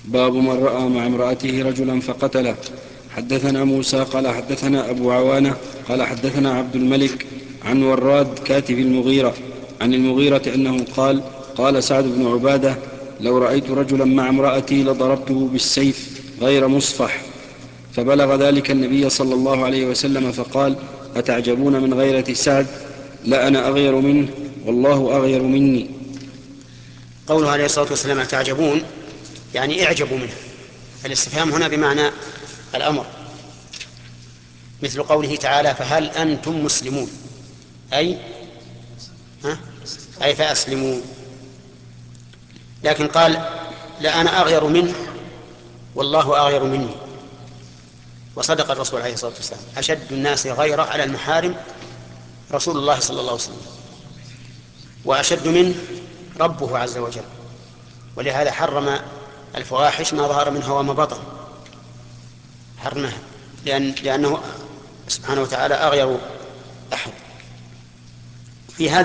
باب من رأى مع امرأته رجلا فقتله. حدثنا موسى قال حدثنا أبو عوانة قال حدثنا عبد الملك عن وراد كاتب المغيرة عن المغيرة أنه قال قال سعد بن عبادة لو رأيت رجلا مع امرأتي لضربته بالسيف غير مصفح. فبلغ ذلك النبي صلى الله عليه وسلم فقال أتعجبون من غيرة سعد؟ لا أنا أغير منه والله أغير مني. قوله عليه الصلاة والسلام أتعجبون يعني اعجبوا منه. الاستفهام هنا بمعنى الأمر، مثل قوله تعالى فهل أنتم مسلمون، أي فأسلموا. لكن قال لا أنا أغير منه والله أغير مني، وصدق الرسول عليه الصلاة والسلام. أشد الناس غيرة على المحارم رسول الله صلى الله عليه وسلم، وأشد منه ربه عز وجل، ولهذا حرم الفواحش ما ظهر منها وما بطن، حرمها لأنه سبحانه وتعالى أغير أحد. في هذا